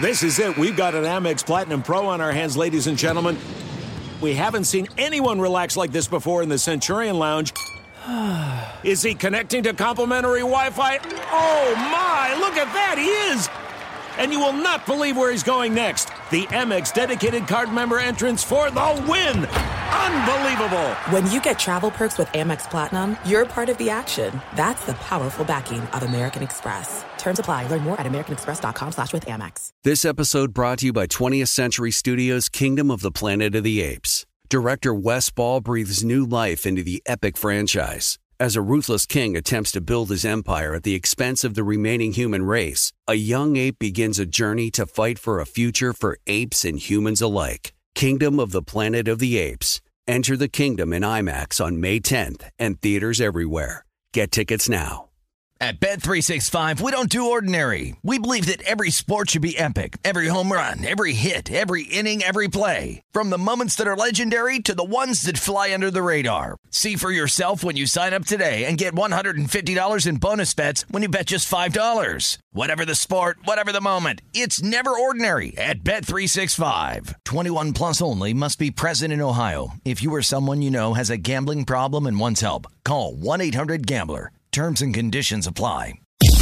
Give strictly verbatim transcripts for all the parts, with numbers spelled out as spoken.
This is it. We've got an Amex Platinum Pro on our hands, ladies and gentlemen. We haven't seen anyone relax like this before in the Centurion Lounge. Is he connecting to complimentary Wi-Fi? Oh, my. Look at that. He is. And you will not believe where he's going next. The Amex dedicated card member entrance for the win. Unbelievable. When you get travel perks with Amex Platinum, you're part of the action. That's the powerful backing of American Express. Terms apply. Learn more at americanexpress.com slash with Amex. This episode brought to you by twentieth Century Studios' Kingdom of the Planet of the Apes. Director Wes Ball breathes new life into the epic franchise. As a ruthless king attempts to build his empire at the expense of the remaining human race, a young ape begins a journey to fight for a future for apes and humans alike. Kingdom of the Planet of the Apes. Enter the kingdom in IMAX on May tenth and theaters everywhere. Get tickets now. At Bet three sixty-five, we don't do ordinary. We believe that every sport should be epic. Every home run, every hit, every inning, every play. From the moments that are legendary to the ones that fly under the radar. See for yourself when you sign up today and get one hundred fifty dollars in bonus bets when you bet just five dollars. Whatever the sport, whatever the moment, it's never ordinary at Bet three sixty-five. twenty-one plus only. Must be present in Ohio. If you or someone you know has a gambling problem and wants help, call one eight hundred gambler. Terms and conditions apply.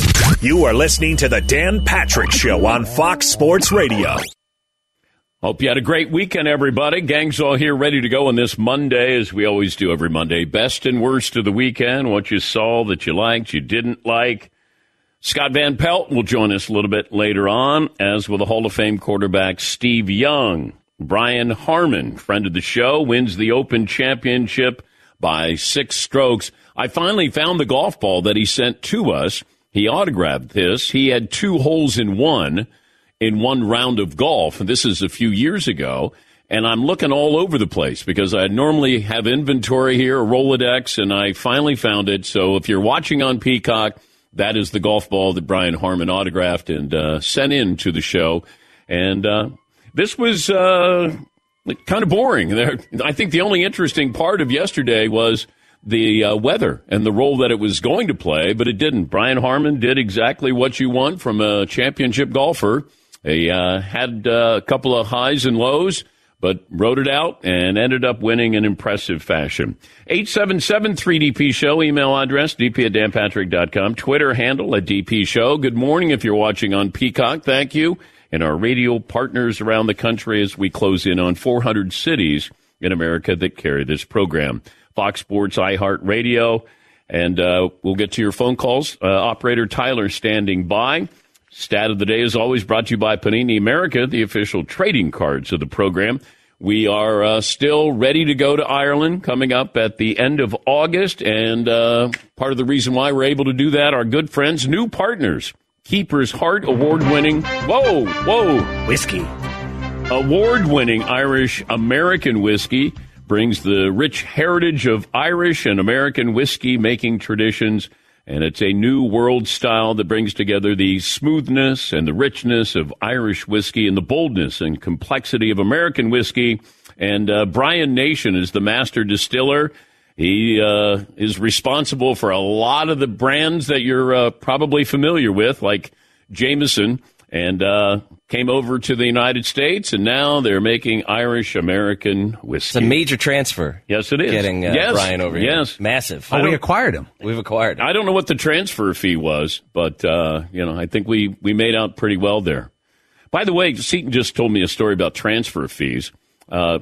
You are listening to the Dan Patrick Show on Fox Sports Radio. Hope you had a great weekend, everybody. Gang's all here ready to go on this Monday, as we always do every Monday. Best and worst of the weekend, what you saw that you liked, you didn't like. Scott Van Pelt will join us a little bit later on, as will the Hall of Fame quarterback Steve Young. Brian Harmon, friend of the show, wins the Open Championship by six strokes. I finally found the golf ball that he sent to us. He autographed this. He had two holes in one in one round of golf. And this is a few years ago. And I'm looking all over the place because I normally have inventory here, a Rolodex, and I finally found it. So if you're watching on Peacock, that is the golf ball that Brian Harmon autographed and uh, sent in to the show. And uh, this was uh, kind of boring. I think the only interesting part of yesterday was the uh, weather and the role that it was going to play, but it didn't. Brian Harmon did exactly what you want from a championship golfer. He uh, had uh, a couple of highs and lows, but rode it out and ended up winning in impressive fashion. eight seven seven three D P Show, email address, d p at dan patrick dot com, Twitter handle at D P Show. Good morning if you're watching on Peacock. Thank you. And our radio partners around the country as we close in on four hundred cities in America that carry this program. Fox Sports, iHeartRadio, and uh, we'll get to your phone calls. Uh, Operator Tyler standing by. Stat of the day is always brought to you by Panini America, the official trading cards of the program. We are uh, still ready to go to Ireland coming up at the end of August, and uh, part of the reason why we're able to do that, our good friends, new partners, Keeper's Heart award-winning, whoa, whoa, Whiskey. Award-winning Irish American whiskey brings the rich heritage of Irish and American whiskey-making traditions, and it's a new world style that brings together the smoothness and the richness of Irish whiskey and the boldness and complexity of American whiskey. And uh, Brian Nation is the master distiller. He uh, is responsible for a lot of the brands that you're uh, probably familiar with, like Jameson, and uh, came over to the United States, and now they're making Irish-American whiskey. It's a major transfer. Yes, it is. Getting uh, yes. Brian over here. Yes. Massive. Oh, we acquired him. We've acquired him. I don't know what the transfer fee was, but, uh, you know, I think we, we made out pretty well there. By the way, Seton just told me a story about transfer fees. Uh,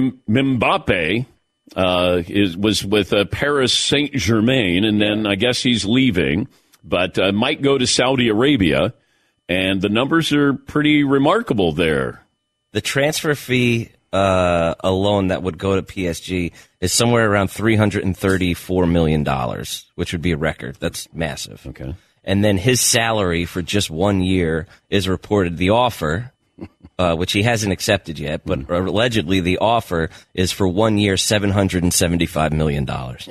Mbappe uh, is, was with uh, Paris Saint-Germain, and then I guess he's leaving, but uh, might go to Saudi Arabia. And the numbers are pretty remarkable there. The transfer fee uh, alone that would go to P S G is somewhere around three hundred thirty-four million dollars, which would be a record. That's massive. Okay. And then his salary for just one year is reported. The offer, uh, which he hasn't accepted yet, but mm. allegedly the offer is for one year, seven hundred seventy-five million dollars.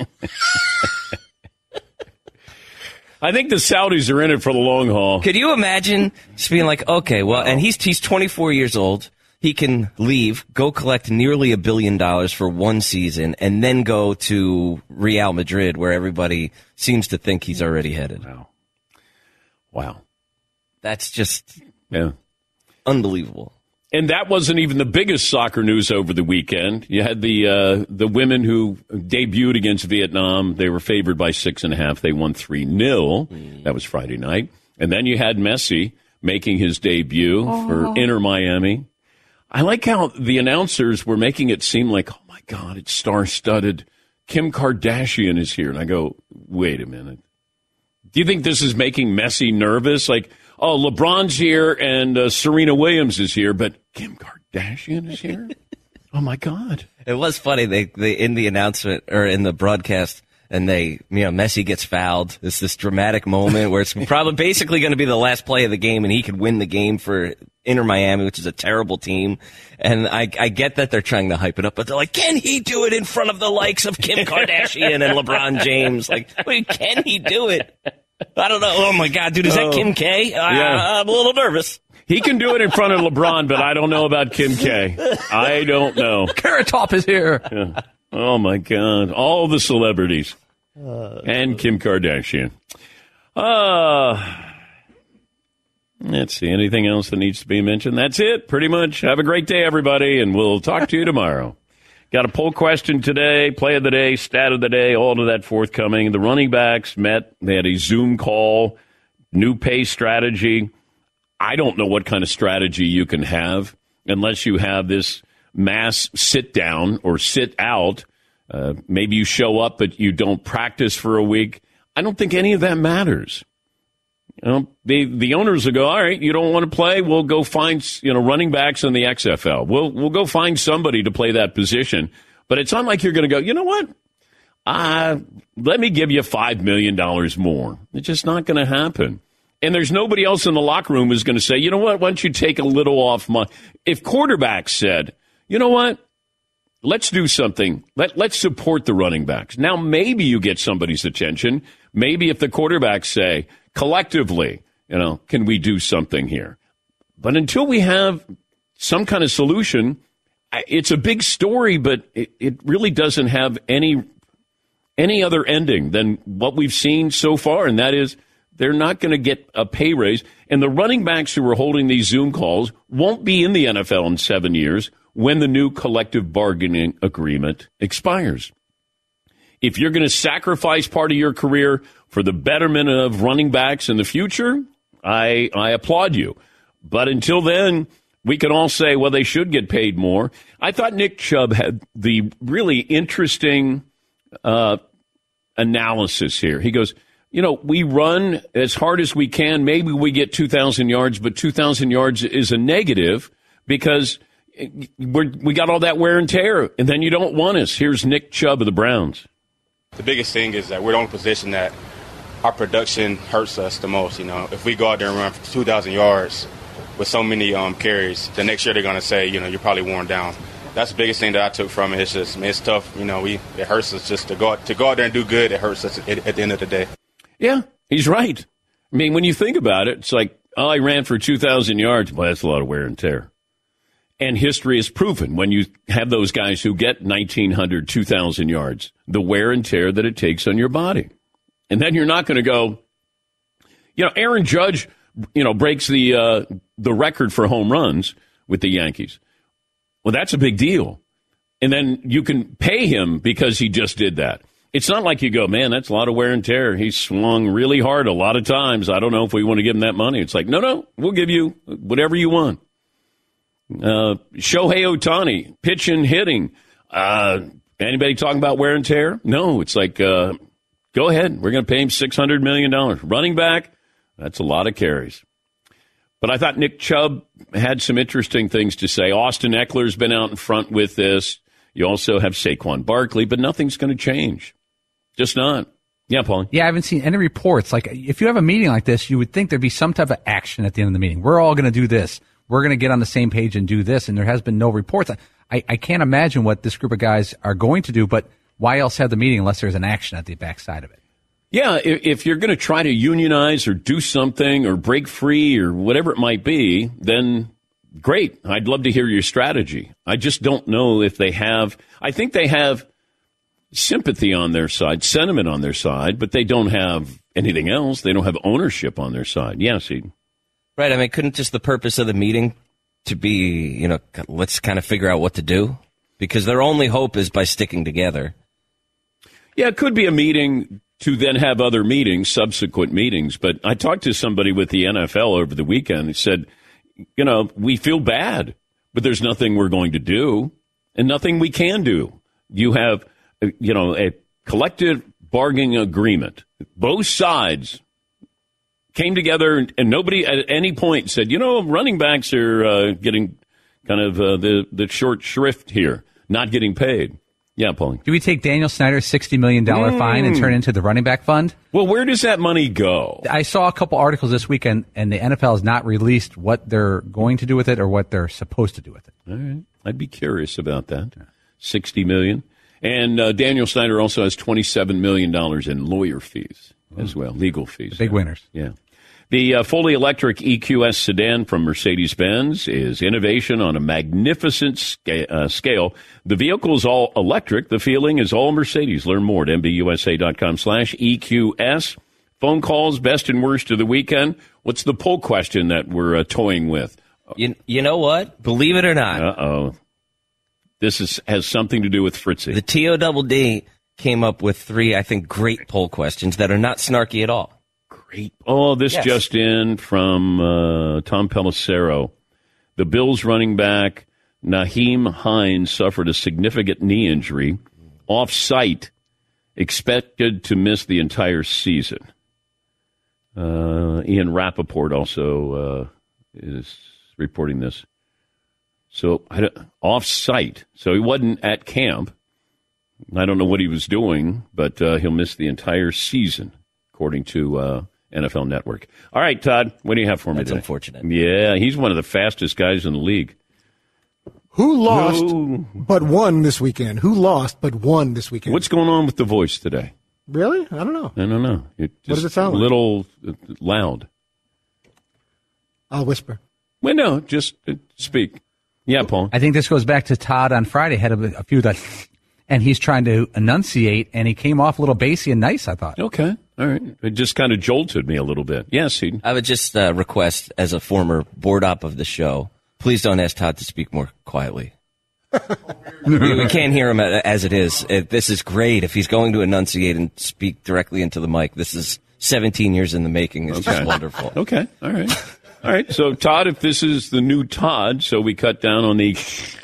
I think the Saudis are in it for the long haul. Could you imagine just being like, okay, well, and he's he's twenty-four years old. He can leave, go collect nearly a billion dollars for one season, and then go to Real Madrid, where everybody seems to think he's already headed. Wow. Wow. That's just yeah. unbelievable. And that wasn't even the biggest soccer news over the weekend. You had the uh, the women who debuted against Vietnam. They were favored by six and a half. They won three nil. Mm. That was Friday night. And then you had Messi making his debut oh. for Inter Miami. I like how the announcers were making it seem like, oh, my God, it's star-studded. Kim Kardashian is here. And I go, wait a minute. Do you think this is making Messi nervous? Like, oh, LeBron's here and uh, Serena Williams is here, but Kim Kardashian is here? Oh, my God. It was funny. They, they in the announcement or in the broadcast, and they, you know, Messi gets fouled. It's this dramatic moment where it's probably basically going to be the last play of the game, and he could win the game for Inter Miami, which is a terrible team. And I, I get that they're trying to hype it up, but they're like, can he do it in front of the likes of Kim Kardashian and LeBron James? Like, wait, can he do it? I don't know. Oh, my God, dude, is that oh, Kim K? Uh, yeah. I'm a little nervous. He can do it in front of LeBron, but I don't know about Kim K. I don't know. Carrot Top is here. Yeah. Oh, my God. All the celebrities. Uh, and Kim Kardashian. Uh, let's see. Anything else that needs to be mentioned? That's it, pretty much. Have a great day, everybody, and we'll talk to you tomorrow. Got a poll question today, play of the day, stat of the day, all of that forthcoming. The running backs met. They had a Zoom call, new pay strategy. I don't know what kind of strategy you can have unless you have this mass sit down or sit out. Uh, maybe you show up, but you don't practice for a week. I don't think any of that matters. You know, the the owners will go, all right, you don't want to play? We'll go find, you know, running backs in the X F L. We'll we'll go find somebody to play that position. But it's not like you're going to go, you know what? Uh, let me give you five million dollars more. It's just not going to happen. And there's nobody else in the locker room who's going to say, you know what, why don't you take a little off my... If quarterbacks said, you know what, let's do something. Let, let's support the running backs. Now, maybe you get somebody's attention. Maybe if the quarterbacks say, collectively, you know, can we do something here? But until we have some kind of solution, it's a big story, but it, it really doesn't have any any other ending than what we've seen so far, and that is they're not going to get a pay raise. And the running backs who are holding these Zoom calls won't be in the N F L in seven years when the new collective bargaining agreement expires. If you're going to sacrifice part of your career for the betterment of running backs in the future, I, I applaud you. But until then, we can all say, well, they should get paid more. I thought Nick Chubb had the really interesting uh, analysis here. He goes, you know, we run as hard as we can. Maybe we get two thousand yards, but two thousand yards is a negative because we're, we got all that wear and tear, and then you don't want us. Here's Nick Chubb of the Browns. The biggest thing is that we're the only position that our production hurts us the most. You know, if we go out there and run for two thousand yards with so many um, carries, the next year they're going to say, you know, you're probably worn down. That's the biggest thing that I took from it. It's just, I mean, it's tough. You know, we it hurts us just to go to go out there and do good. It hurts us at, at the end of the day. Yeah, he's right. I mean, when you think about it, it's like, oh, I ran for two thousand yards. Well, that's a lot of wear and tear. And history has proven when you have those guys who get nineteen hundred, two thousand yards, the wear and tear that it takes on your body. And then you're not going to go, you know, Aaron Judge, you know, breaks the uh, the record for home runs with the Yankees. Well, that's a big deal. And then you can pay him because he just did that. It's not like you go, man, that's a lot of wear and tear. He swung really hard a lot of times. I don't know if we want to give him that money. It's like, no, no, we'll give you whatever you want. Uh, Shohei Ohtani, pitching, hitting. Uh, anybody talking about wear and tear? No, it's like, uh, go ahead. We're going to pay him six hundred million dollars. Running back, that's a lot of carries. But I thought Nick Chubb had some interesting things to say. Austin Eckler's been out in front with this. You also have Saquon Barkley, but nothing's going to change. Just not. Yeah, Paul. Yeah, I haven't seen any reports. Like, if you have a meeting like this, you would think there'd be some type of action at the end of the meeting. We're all going to do this. We're going to get on the same page and do this. And there has been no reports. I, I can't imagine what this group of guys are going to do, but why else have the meeting unless there's an action at the backside of it? Yeah, if, if you're going to try to unionize or do something or break free or whatever it might be, then great. I'd love to hear your strategy. I just don't know if they have. I think they have sympathy on their side, sentiment on their side, but they don't have anything else. They don't have ownership on their side. Yes, Eden. Right. I mean, couldn't just the purpose of the meeting to be, you know, let's kind of figure out what to do? Because their only hope is by sticking together. Yeah, it could be a meeting to then have other meetings, subsequent meetings. But I talked to somebody with the N F L over the weekend who said, you know, we feel bad, but there's nothing we're going to do and nothing we can do. You have, you know, a collective bargaining agreement. Both sides came together, and nobody at any point said, you know, running backs are uh, getting kind of uh, the, the short shrift here, not getting paid. Yeah, Paulie. Do we take Daniel Snyder's sixty million dollars mm. fine and turn it into the running back fund? Well, where does that money go? I saw a couple articles this weekend, and the N F L has not released what they're going to do with it or what they're supposed to do with it. All right. I'd be curious about that. sixty million dollars. And uh, Daniel Snyder also has twenty-seven million dollars in lawyer fees as well, legal fees. The big winners. Yeah. The uh, fully electric E Q S sedan from Mercedes-Benz is innovation on a magnificent sca- uh, scale. The vehicle is all electric. The feeling is all Mercedes. Learn more at MBUSA.com slash EQS. Phone calls, best and worst of the weekend. What's the poll question that we're uh, toying with? You, you know what? Believe it or not. Uh-oh. This is, has something to do with Fritzy. The T O D D came up with three, I think, great poll questions that are not snarky at all. Great. Oh, this yes. just in from uh, Tom Pelissero. The Bills running back Nyheim Hines suffered a significant knee injury. Off-site, expected to miss the entire season. Uh, Ian Rappaport also uh, is reporting this. So off-site, so he wasn't at camp. I don't know what he was doing, but uh, he'll miss the entire season, according to uh, N F L Network. All right, Todd, what do you have for me That's today? unfortunate. Yeah, he's one of the fastest guys in the league. Who lost Who? but won this weekend? Who lost but won this weekend? What's going on with the voice today? Really? I don't know. I don't know. It What does it sound a like? little uh, loud. I'll whisper. Well, no, just uh, speak. Yeah, Paul. I think this goes back to Todd on Friday, had a, a few that, and he's trying to enunciate, and he came off a little bassy and nice, I thought. Okay. All right. It just kind of jolted me a little bit. Yes, Eden. I would just uh, request, as a former board op of the show, please don't ask Todd to speak more quietly. we, we can't hear him as it is. It, this is great. If he's going to enunciate and speak directly into the mic, this is seventeen years in the making. It's Okay. just wonderful. Okay. All right. All right. So, Todd, if this is the new Todd, so we cut down on the...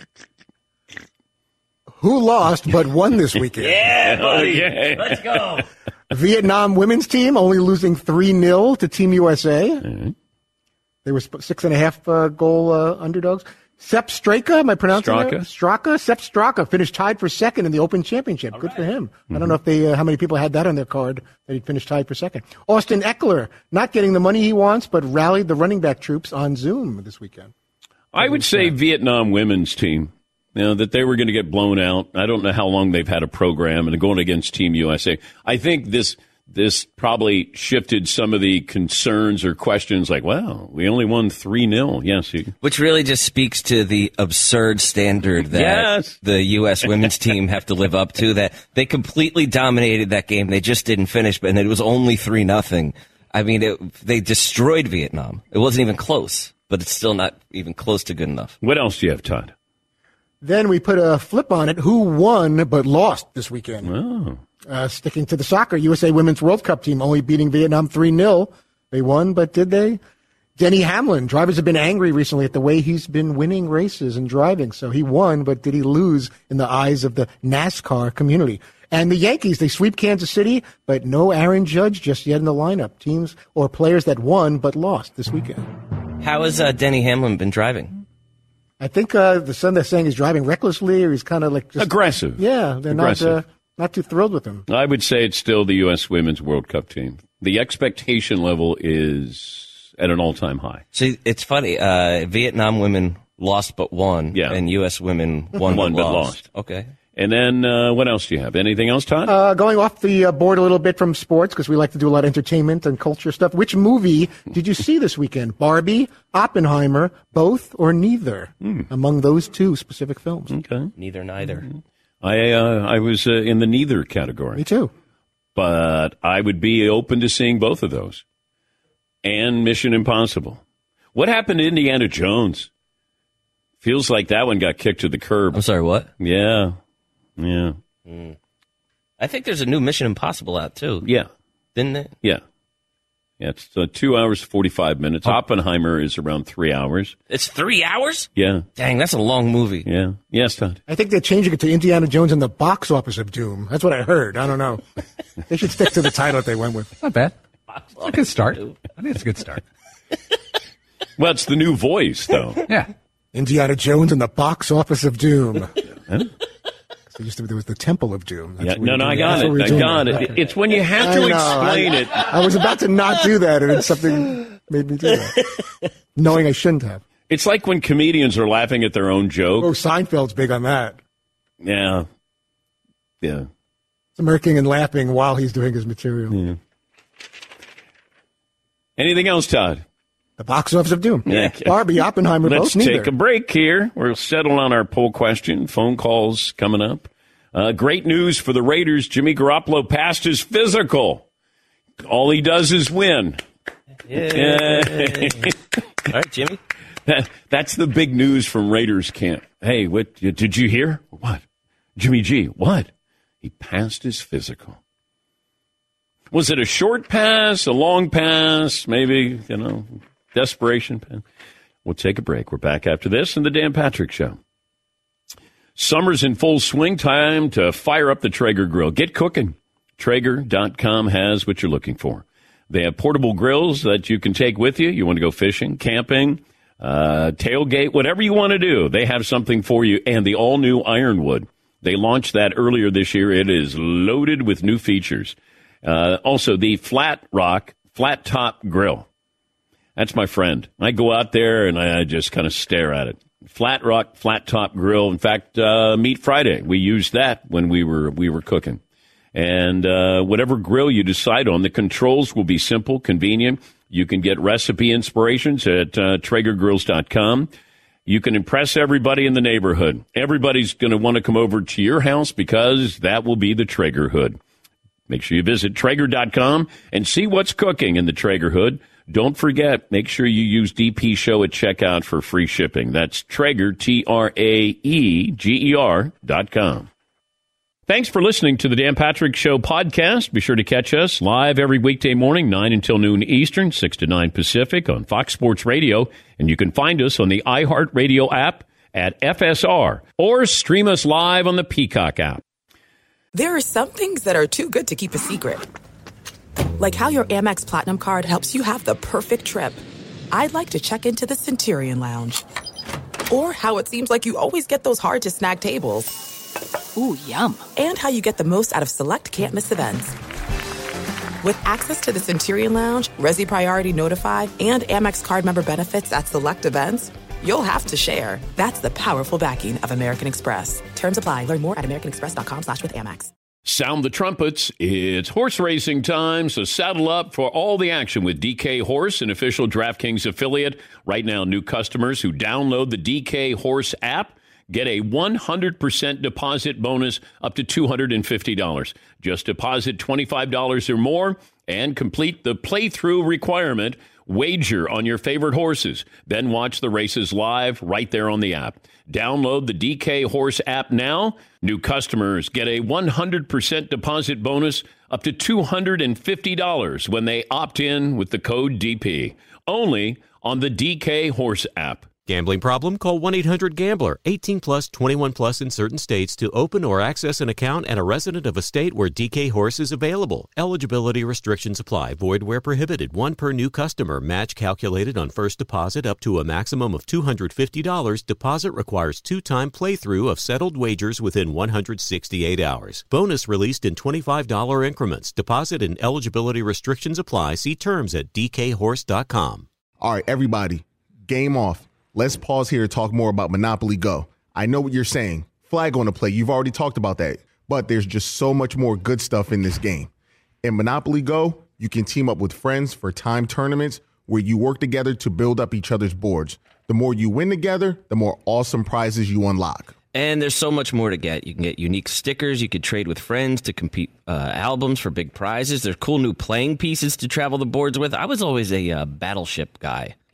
Who lost but won this weekend? Yeah, buddy. Okay. Let's go. Vietnam women's team only losing three nil to Team U S A. Mm-hmm. They were sp- six and a half uh, goal uh, underdogs. Sepp Straka, am I pronouncing Straka. that? Straka. Sepp Straka finished tied for second in the Open Championship. All Good right. for him. Mm-hmm. I don't know if they uh, how many people had that on their card that he finished tied for second. Austin Eckler not getting the money he wants, but rallied the running back troops on Zoom this weekend. I would say Vietnam women's team, you know, that they were going to get blown out. I don't know how long they've had a program and going against Team U S A. I think this this probably shifted some of the concerns or questions like, wow, we only won three nil. Yes. You, Which really just speaks to the absurd standard that Yes. the U S women's team have to live up to, that they completely dominated that game. They just didn't finish, but and it was only three nothing. I mean, it, they destroyed Vietnam. It wasn't even close, but it's still not even close to good enough. what else do you have, Todd? Then we put a flip on it. Who won but lost this weekend? Oh. Uh, sticking to the soccer, U S A Women's World Cup team only beating Vietnam three nil. They won, but did they? Denny Hamlin. Drivers have been angry recently at the way he's been winning races and driving. So he won, but did he lose in the eyes of the NASCAR community? And the Yankees, they sweep Kansas City, but no Aaron Judge just yet in the lineup. Teams or players that won but lost this weekend. How has uh, Denny Hamlin been driving? I think uh, the son they're saying he's driving recklessly, or he's kind of like just Aggressive. Yeah, they're Aggressive. not uh, not too thrilled with him. I would say it's still the U S Women's World Cup team. The expectation level is at an all-time high. See, it's funny. Uh, Vietnam women lost but won, Yeah. and U S women won, Won but, but lost. lost. Okay. And then uh, what else do you have? Anything else, Todd? Uh, going off the uh, board a little bit from sports, because we like to do a lot of entertainment and culture stuff. Which movie did you see this weekend? Barbie, Oppenheimer, both, or neither? Mm. Among those two specific films. Okay. Neither, neither. Mm-hmm. I uh, I was uh, in the neither category. Me too. But I would be open to seeing both of those. And Mission Impossible. What happened to Indiana Jones? Feels like that one got kicked to the curb. I'm sorry, what? Yeah. Yeah. Mm. I think there's a new Mission Impossible out, too. Yeah. Didn't it? Yeah. Yeah, it's uh, two hours, forty-five minutes. Oh. Oppenheimer is around three hours. It's three hours? Yeah. Dang, that's a long movie. Yeah. Yes, Todd. I think they're changing it to Indiana Jones and the Box Office of Doom. That's what I heard. I don't know. They should stick to the title that they went with. It's not bad. It's a good start. I think it's a good start. Well, it's the new voice, though. Yeah. Indiana Jones and the Box Office of Doom. Huh? So used to be, there was the Temple of Doom. Yeah, no, no, I got it. I got it. It's when you have to explain I, it. I was about to not do that, and then something made me do that, knowing I shouldn't have. It's like when comedians are laughing at their own joke. Oh, Seinfeld's big on that. Yeah. Yeah. Smirking and laughing while he's doing his material. Yeah. Anything else, Todd? The Box Office of Doom. Yeah. Barbie, Oppenheimer, Let's both neither. take a break here. We'll settle on our poll question. Phone calls coming up. Uh, great news for the Raiders. Jimmy Garoppolo passed his physical. All he does is win. Yay. All right, Jimmy. That, that's the big news from Raiders camp. Hey, what did you hear? What? Jimmy G, what? He passed his physical. Was it a short pass, a long pass, maybe, you know, desperation pass? We'll take a break. We're back after this in the Dan Patrick Show. Summer's in full swing. Time to fire up the Traeger grill. Get cooking. Traeger dot com has what you're looking for. They have portable grills that you can take with you. You want to go fishing, camping, uh, tailgate, whatever you want to do. They have something for you. And the all-new Ironwood. They launched that earlier this year. It is loaded with new features. Uh, also, the Flat Rock Flat Top Grill. That's my friend. I go out there and I just kind of stare at it. Flat Rock Flat Top Grill. In fact, uh, Meat Friday, we used that when we were we were cooking. And uh, whatever grill you decide on, the controls will be simple, convenient. You can get recipe inspirations at uh, Traeger Grills dot com. You can impress everybody in the neighborhood. Everybody's going to want to come over to your house because that will be the Traeger hood. Make sure you visit Traeger dot com and see what's cooking in the Traeger hood. Don't forget, make sure you use D P Show at checkout for free shipping. That's Traeger, T R A E G E R dot com. Thanks for listening to the Dan Patrick Show podcast. Be sure to catch us live every weekday morning, nine until noon Eastern, six to nine Pacific on Fox Sports Radio. And you can find us on the iHeartRadio app at F S R or stream us live on the Peacock app. There are some things that are too good to keep a secret. Like how your Amex Platinum card helps you have the perfect trip. I'd like to check into the Centurion Lounge. Or how it seems like you always get those hard-to-snag tables. Ooh, yum. And how you get the most out of select can't-miss events. With access to the Centurion Lounge, Resi Priority Notified, and Amex card member benefits at select events, you'll have to share. That's the powerful backing of American Express. Terms apply. Learn more at americanexpress.com slash with Amex. Sound the trumpets. It's horse racing time, so saddle up for all the action with D K Horse, an official DraftKings affiliate. Right now, new customers who download the D K Horse app get a one hundred percent deposit bonus up to two hundred fifty dollars. Just deposit twenty-five dollars or more and complete the playthrough requirement. Wager on your favorite horses. Then watch the races live right there on the app. Download the D K Horse app now. New customers get a one hundred percent deposit bonus up to two hundred fifty dollars when they opt in with the code D P. Only on the D K Horse app. Gambling problem? Call one eight hundred gambler. eighteen plus, twenty-one plus in certain states to open or access an account and a resident of a state where D K Horse is available. Eligibility restrictions apply. Void where prohibited. One per new customer. Match calculated on first deposit up to a maximum of two hundred fifty dollars. Deposit requires two-time playthrough of settled wagers within one hundred sixty-eight hours. Bonus released in twenty-five dollars increments. Deposit and eligibility restrictions apply. See terms at D K horse dot com. All right, everybody, game off. Let's pause here to talk more about Monopoly Go. I know what you're saying. Flag on the play. You've already talked about that. But there's just so much more good stuff in this game. In Monopoly Go, you can team up with friends for time tournaments where you work together to build up each other's boards. The more you win together, the more awesome prizes you unlock. And there's so much more to get. You can get unique stickers. You could trade with friends to compete uh, albums for big prizes. There's cool new playing pieces to travel the boards with. I was always a uh, Battleship guy.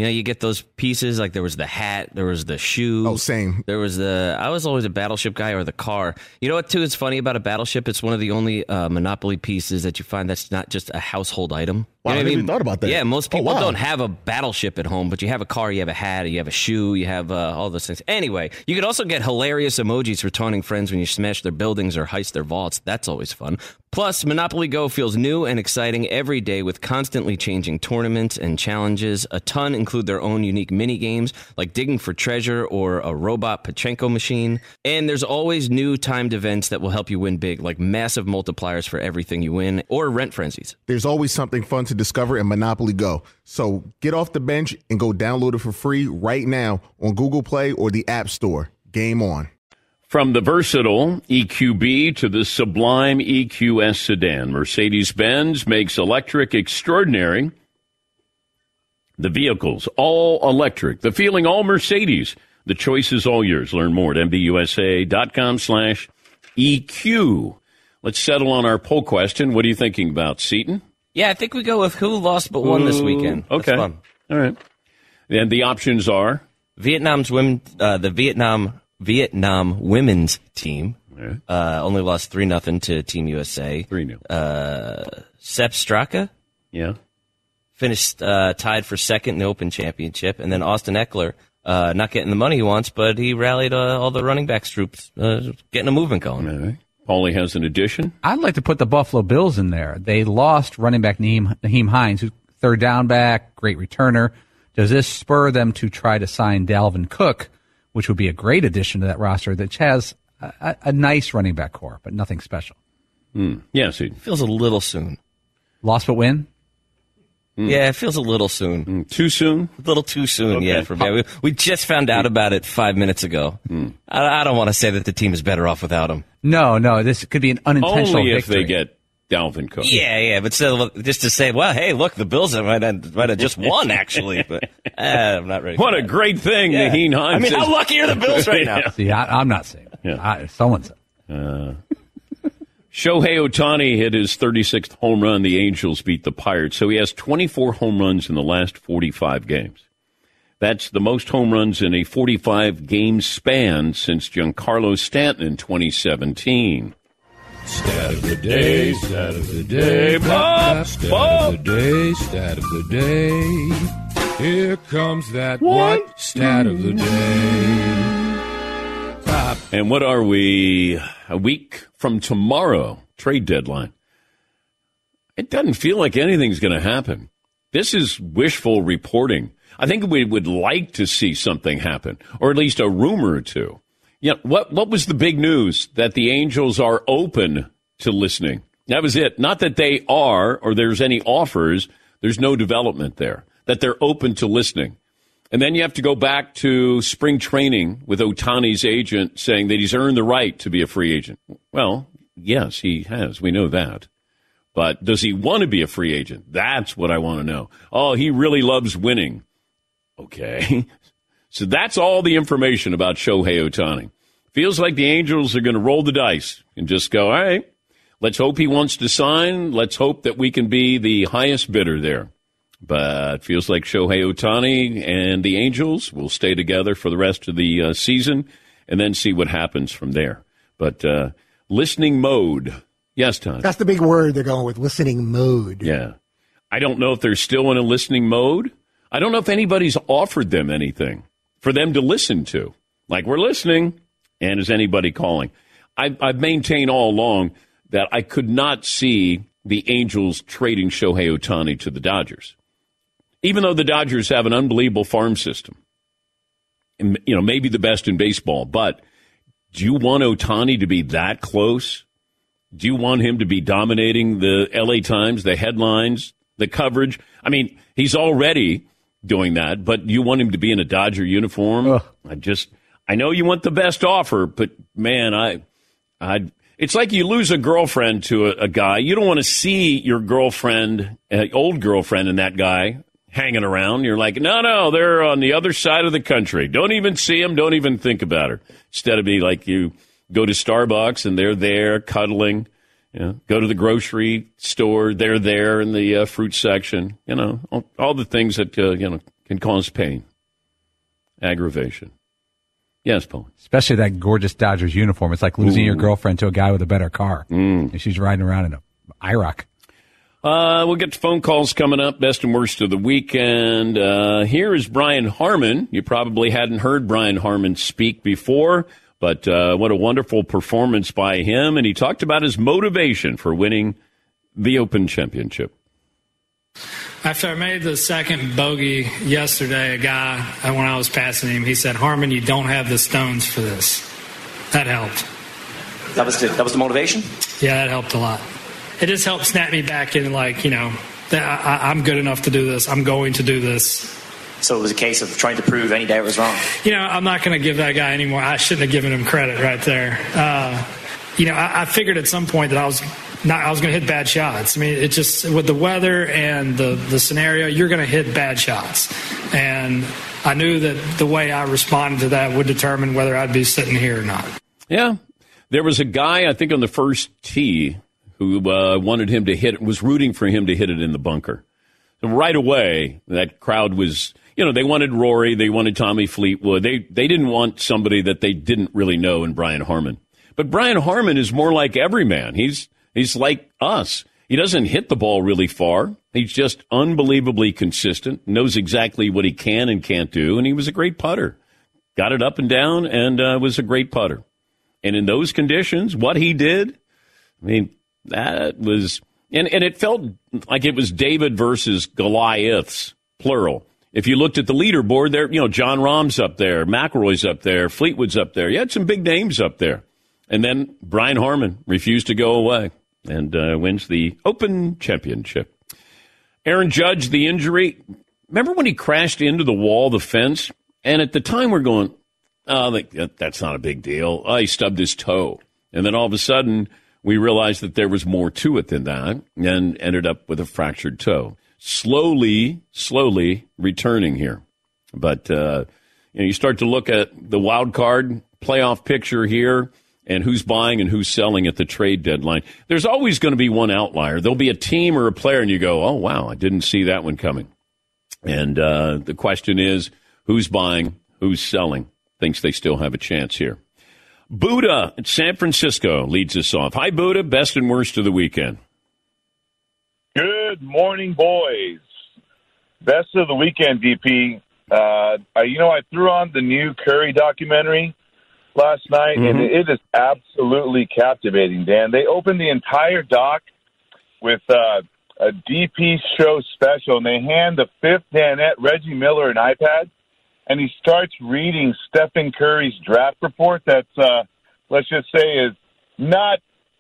You know, you get those pieces, like there was the hat, there was the shoe. Oh, same. There was the, I was always a Battleship guy or the car. You know what, too, is funny about a Battleship? It's one of the only uh, Monopoly pieces that you find that's not just a household item. Wow, You know I what never even thought about that. Yeah, most people Oh, wow. don't have a Battleship at home, but you have a car, you have a hat, you have a shoe, you have uh, all those things. Anyway, you could also get hilarious emojis for taunting friends when you smash their buildings or heist their vaults. That's always fun. Plus, Monopoly Go feels new and exciting every day with constantly changing tournaments and challenges. A ton include their own unique mini games like digging for treasure or a robot Pachinko machine. And there's always new timed events that will help you win big, like massive multipliers for everything you win or rent frenzies. There's always something fun to discover in Monopoly Go. So get off the bench and go download it for free right now on Google Play or the App Store. Game on. From the versatile E Q B to the sublime E Q S sedan, Mercedes-Benz makes electric extraordinary. The vehicle's all electric. The feeling all Mercedes. The choice is all yours. Learn more at M B U S A dot com slash E Q. Let's settle on our poll question. What are you thinking about, Seton? Yeah, I think we go with who lost but won this weekend. That's Okay. fun. All right. And the options are? Vietnam's women, uh, the Vietnam Vietnam women's team Okay. uh, only lost three nothing to Team U S A. three nil. Uh, Sepp Straka Yeah. finished uh, tied for second in the Open Championship, and then Austin Eckler uh, not getting the money he wants, but he rallied uh, all the running backs troops, uh, getting a movement going. All right. Paulie has an addition. I'd like to put the Buffalo Bills in there. They lost running back Naheem, Naheem Hines, who's third down back, great returner. Does this spur them to try to sign Dalvin Cook, which would be a great addition to that roster that has a, a, a nice running back core, but nothing special? Hmm. Yeah, Seton. Feels a little soon. Lost but win? Yeah, it feels a little soon. Mm. Too soon? A little too soon, Okay. yeah. For me. We, we just found out about it five minutes ago. Mm. I, I don't want to say that the team is better off without him. No, no, this could be an unintentional Only if victory. they get Dalvin Cook. Yeah, yeah, but still, just to say, well, hey, look, the Bills might have, might have just won, actually. But uh, I'm not ready. What for a that. great thing, Yeah. Naheem Hines I mean, is. how lucky are the Bills right now? See, I, I'm not saying it. Yeah. I, someone said. Uh, Shohei Ohtani hit his thirty-sixth home run. The Angels beat the Pirates. So he has twenty-four home runs in the last forty-five games. That's the most home runs in a forty-five game span since Giancarlo Stanton in twenty seventeen. Stat of the day, stat of the day, Bob, stat Bob. of the day, stat of the day. Here comes that what? Stat of the day. Pop. And what are we? A week from tomorrow, trade deadline. It doesn't feel like anything's going to happen. This is wishful reporting. I think we would like to see something happen, or at least a rumor or two. Yeah, what what was the big news? That the Angels are open to listening. That was it. Not that they are, or there's any offers. There's no development there. That they're open to listening. And then you have to go back to spring training with Ohtani's agent saying that he's earned the right to be a free agent. Well, yes, he has. We know that. But does he want to be a free agent? That's what I want to know. Oh, he really loves winning. Okay. So that's all the information about Shohei Ohtani. Feels like the Angels are going to roll the dice and just go, all right, let's hope he wants to sign. Let's hope that we can be the highest bidder there. But feels like Shohei Ohtani and the Angels will stay together for the rest of the uh, season and then see what happens from there. But uh, listening mode. Yes, Todd. That's the big word they're going with, listening mode. Yeah. I don't know if they're still in a listening mode. I don't know if anybody's offered them anything for them to listen to. Like, we're listening, and is anybody calling? I, I've maintained all along that I could not see the Angels trading Shohei Ohtani to the Dodgers. Even though the Dodgers have an unbelievable farm system, and, you know, maybe the best in baseball, but do you want Ohtani to be that close? Do you want him to be dominating the L A Times, the headlines, the coverage? I mean, he's already doing that, but you want him to be in a Dodger uniform? Ugh. I just, I know you want the best offer, but man, I, I, it's like you lose a girlfriend to a, a guy. You don't want to see your girlfriend, uh, old girlfriend, and that guy hanging around. You're like, no, no, they're on the other side of the country. Don't even see them. Don't even think about her. Instead of be like you go to Starbucks and they're there cuddling. You know, go to the grocery store. They're there in the uh, fruit section. You know, all, all the things that uh, you know can cause pain, aggravation. Yes, Paul. Especially that gorgeous Dodgers uniform. It's like losing Ooh. your girlfriend to a guy with a better car. Mm. And she's riding around in a I ROC. Uh, we'll get to phone calls coming up. Best and worst of the weekend. Uh, here is Brian Harman. You probably hadn't heard Brian Harman speak before, but uh, what a wonderful performance by him. And he talked about his motivation for winning the Open Championship. After I made the second bogey yesterday, a guy, when I was passing him, he said, "Harman, you don't have the stones for this." That helped. That was the, that was the motivation? Yeah, that helped a lot. It just helped snap me back in, like, you know, that I, I'm good enough to do this. I'm going to do this. So it was a case of trying to prove any doubt was wrong? You know, I'm not going to give that guy any more. I shouldn't have given him credit right there. Uh, you know, I, I figured at some point that I was not, I was going to hit bad shots. I mean, it just, with the weather and the, the scenario, you're going to hit bad shots. And I knew that the way I responded to that would determine whether I'd be sitting here or not. Yeah. There was a guy, I think, on the first tee who uh, wanted him to hit it, was rooting for him to hit it in the bunker. So right away, that crowd was, you know, they wanted Rory, they wanted Tommy Fleetwood. They they didn't want somebody that they didn't really know in Brian Harman. But Brian Harman is more like every man. He's he's like us. He doesn't hit the ball really far. He's just unbelievably consistent, knows exactly what he can and can't do, and he was a great putter. Got it up and down and uh, was a great putter. And in those conditions, what he did, I mean, that was, and, and it felt like it was David versus Goliaths, plural. If you looked at the leaderboard there, you know, John Rahm's up there, McIlroy's up there, Fleetwood's up there. You had some big names up there. And then Brian Harman refused to go away and uh, wins the Open Championship. Aaron Judge, the injury. Remember when he crashed into the wall, the fence? And at the time we're going, oh, that's not a big deal. Oh, he stubbed his toe. And then all of a sudden we realized that there was more to it than that and ended up with a fractured toe. Slowly, slowly returning here. But uh, you know, you start to look at the wild card playoff picture here and who's buying and who's selling at the trade deadline. There's always going to be one outlier. There'll be a team or a player, and you go, oh, wow, I didn't see that one coming. And uh, the question is, who's buying, who's selling? Thinks they still have a chance here. Buddha in San Francisco leads us off. Hi, Buddha. Best and worst of the weekend. Good morning, boys. Best of the weekend, D P. Uh, I, you know, I threw on the new Curry documentary last night, mm-hmm. and it is absolutely captivating, Dan. They opened the entire doc with uh, a D P show special, and they hand the fifth Danette, Reggie Miller, an iPad. And he starts reading Stephen Curry's draft report that's, uh, let's just say, is not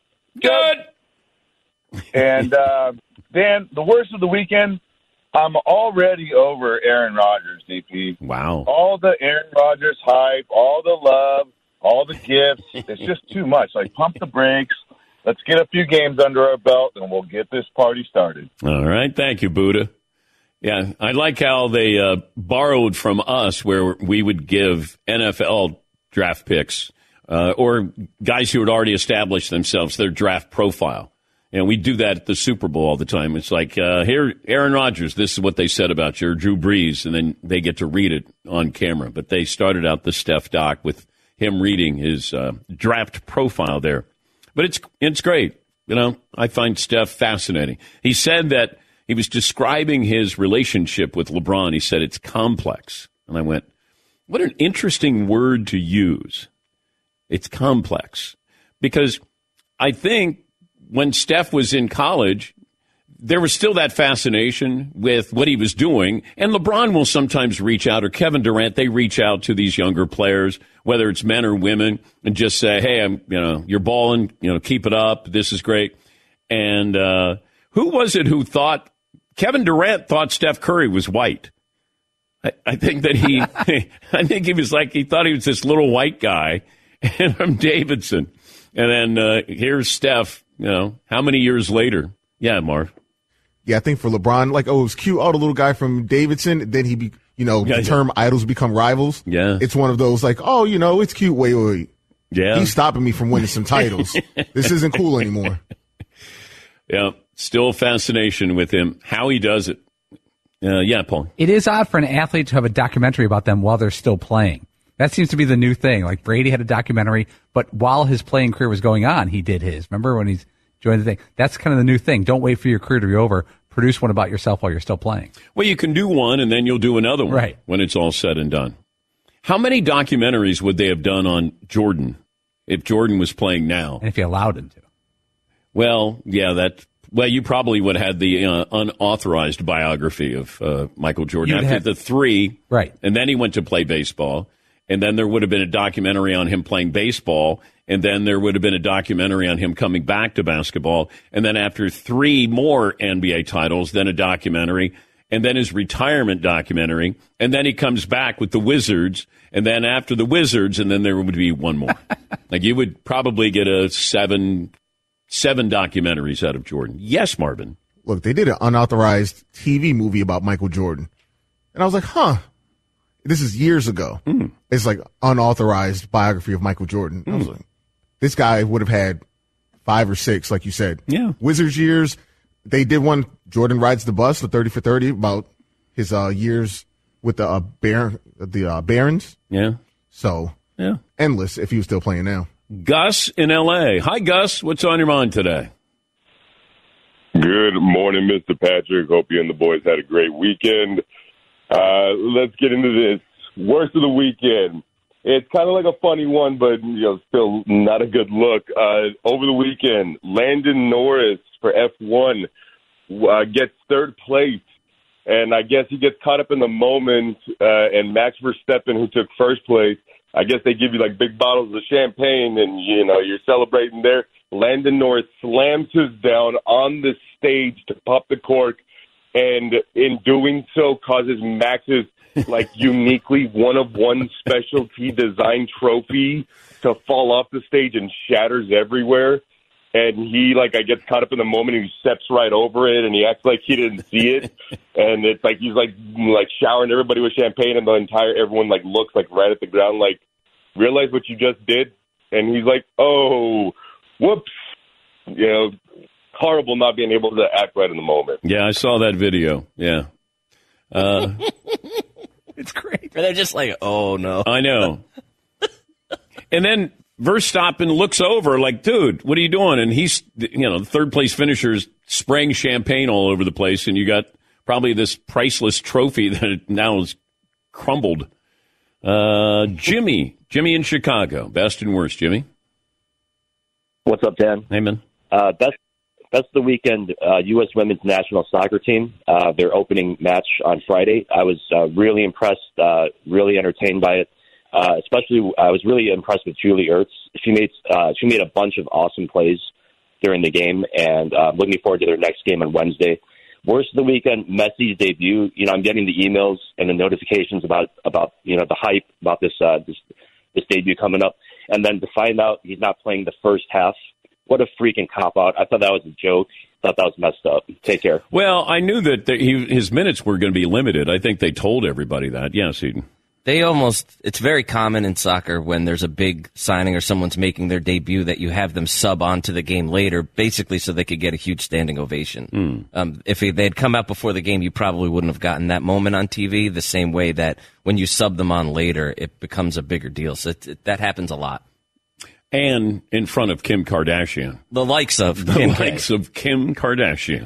good. And, uh, Dan, the worst of the weekend, I'm already over Aaron Rodgers, D P. Wow. All the Aaron Rodgers hype, all the love, all the gifts. It's just too much. Like, pump the brakes. Let's get a few games under our belt, and we'll get this party started. All right. Thank you, Buddha. Yeah, I like how they uh, borrowed from us where we would give N F L draft picks uh, or guys who had already established themselves, their draft profile. And we do that at the Super Bowl all the time. It's like, uh, here, Aaron Rodgers, this is what they said about you, or Drew Brees, and then they get to read it on camera. But they started out the Steph doc with him reading his uh, draft profile there. But it's it's great. You know, I find Steph fascinating. He said that he was describing his relationship with LeBron. He said it's complex. And I went, what an interesting word to use. It's complex. Because I think when Steph was in college, there was still that fascination with what he was doing. And LeBron will sometimes reach out, or Kevin Durant, they reach out to these younger players, whether it's men or women, and just say, hey, I'm, you know, you're balling, you know, keep it up. This is great. And uh, who was it who thought, Kevin Durant thought Steph Curry was white. I, I think that he, I think he was like, he thought he was this little white guy and from Davidson. And then uh, here's Steph, you know, how many years later? Yeah, Marv. Yeah, I think for LeBron, like, oh, it was cute. Oh, the little guy from Davidson. Then he, be, you know, yeah, the term yeah. idols become rivals. Yeah. It's one of those like, oh, you know, it's cute. Wait, wait, wait. Yeah. He's stopping me from winning some titles. This isn't cool anymore. Yeah. Still fascination with him, how he does it. Uh, yeah, Paul. It is odd for an athlete to have a documentary about them while they're still playing. That seems to be the new thing. Like Brady had a documentary, but while his playing career was going on, he did his. Remember when he's joined the thing? That's kind of the new thing. Don't wait for your career to be over. Produce one about yourself while you're still playing. Well, you can do one, and then you'll do another one right. when it's all said and done. How many documentaries would they have done on Jordan if Jordan was playing now? And if you allowed him to. Well, yeah, that. Well, you probably would have had the uh, unauthorized biography of uh, Michael Jordan You'd after have, the three, right? And then he went to play baseball, and then there would have been a documentary on him playing baseball, and then there would have been a documentary on him coming back to basketball, and then after three more N B A titles, then a documentary, and then his retirement documentary, and then he comes back with the Wizards, and then after the Wizards, and then there would be one more. Like you would probably get a seven. Seven documentaries out of Jordan. Yes, Marvin. Look, they did an unauthorized T V movie about Michael Jordan. And I was like, huh, this is years ago. Mm. It's like unauthorized biography of Michael Jordan. Mm. I was like, this guy would have had five or six, like you said. Yeah. Wizards years. They did one, Jordan Rides the Bus, the thirty for thirty, about his uh, years with the uh, Bar- the uh, Barons. Yeah. So, yeah, endless if he was still playing now. Gus in L A. Hi, Gus. What's on your mind today? Good morning, Mister Patrick. Hope you and the boys had a great weekend. Uh, let's get into this. Worst of the weekend. It's kind of like a funny one, but you know, still not a good look. Uh, over the weekend, Landon Norris for F one uh, gets third place. And I guess he gets caught up in the moment, uh, and Max Verstappen, who took first place, I guess they give you like big bottles of champagne and, you know, you're celebrating there. Landon Norris slams his down on the stage to pop the cork, and in doing so causes Max's like uniquely one of one specialty design trophy to fall off the stage and shatters everywhere. And he, like, I gets caught up in the moment, and he steps right over it, and he acts like he didn't see it. And it's like he's, like, like showering everybody with champagne, and the entire, everyone, like, looks, like, right at the ground, like, realize what you just did? And he's like, oh, whoops. You know, horrible not being able to act right in the moment. Yeah, I saw that video. Yeah. Uh, it's great. They're just like, oh, no. I know. And then Verstappen looks over like, dude, what are you doing? And he's, you know, the third place finisher's spraying champagne all over the place, and you got probably this priceless trophy that now is crumbled. Uh, Jimmy, Jimmy in Chicago, best and worst. Jimmy, what's up, Dan? Hey, man. Uh, best, best of the weekend. Uh, U S Women's National Soccer Team. Uh, their opening match on Friday. I was uh, really impressed. Uh, really entertained by it. Uh, especially, I was really impressed with Julie Ertz. She made uh, she made a bunch of awesome plays during the game, and uh, looking forward to their next game on Wednesday. Worst of the weekend, Messi's debut. You know, I'm getting the emails and the notifications about about you know the hype about this uh, this this debut coming up, and then to find out he's not playing the first half. What a freaking cop out! I thought that was a joke. I thought that was messed up. Take care. Well, I knew that the, he, his minutes were going to be limited. I think they told everybody that. Yes, Eden. They almost, it's very common in soccer when there's a big signing or someone's making their debut that you have them sub onto the game later, basically so they could get a huge standing ovation. Mm. Um, if they had come out before the game, you probably wouldn't have gotten that moment on T V the same way that when you sub them on later, it becomes a bigger deal. So it, it, that happens a lot. And in front of Kim Kardashian. The likes of The Kim likes K. of Kim Kardashian.